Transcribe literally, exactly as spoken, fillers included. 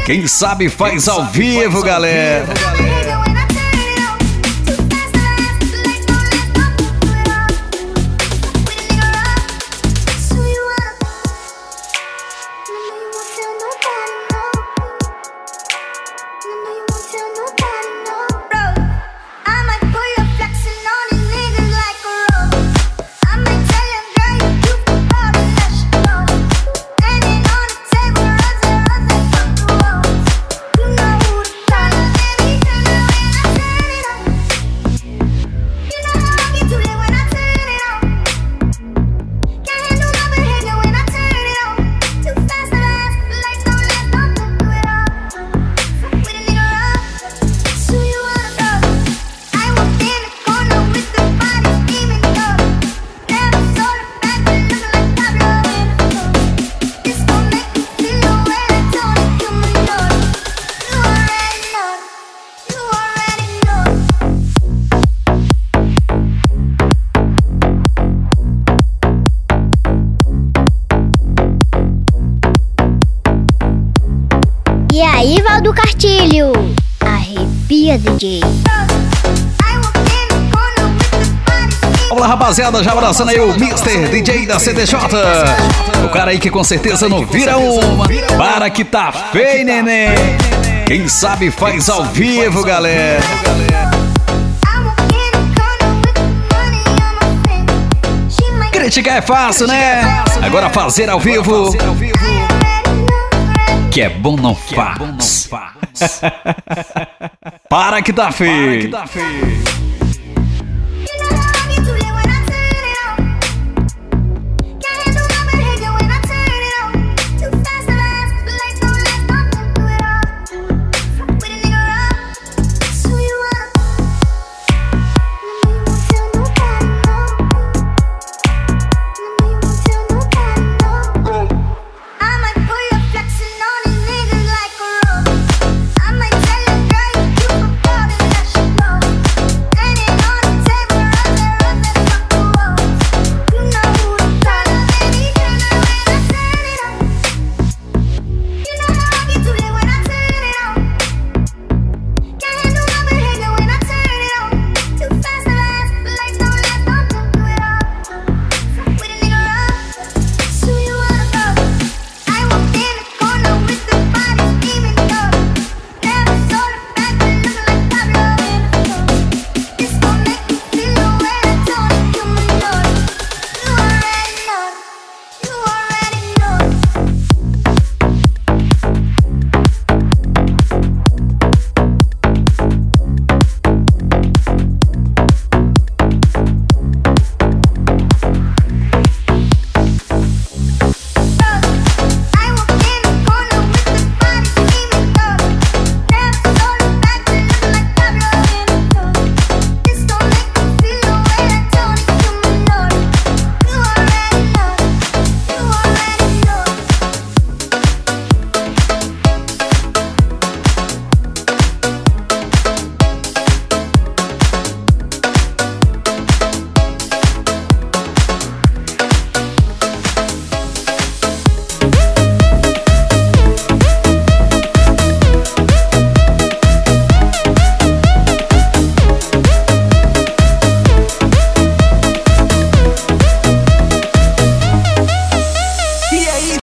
Quem sabe faz ao vivo, galera. E aí, Valdo Cartilho, arrepia, D J. Vamos lá, rapaziada, já abraçando aí o mister D J da C D J. O cara aí que com certeza não vira uma. Para que tá feio, neném. Quem sabe faz ao vivo, galera. Criticar é fácil, né? Agora fazer ao vivo, que é bom não faz. Para que tá feio.